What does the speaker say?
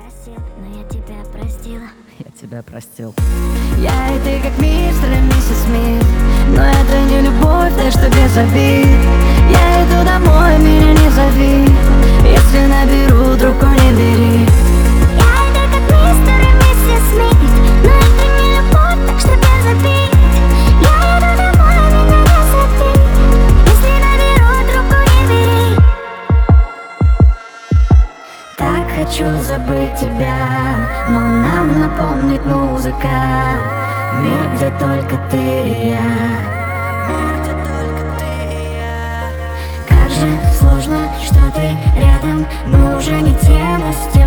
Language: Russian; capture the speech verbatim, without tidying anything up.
просил, но я тебя простила. Я тебя простил. Я и ты как мистер и миссис Смит, но это не любовь, так что без обид. Я иду домой, меня не зови, если наберу, трубку не бери. Я и ты как мистер и миссис Смит, но это не любовь, так что без обид. Я иду домой, меня не зови, если наберу, трубку не бери. Так хочу забыть тебя, но нам напомнит музыка. Мир, где только ты и я. Мир, где только ты и я. Как же сложно, что ты рядом, мы уже не те, но с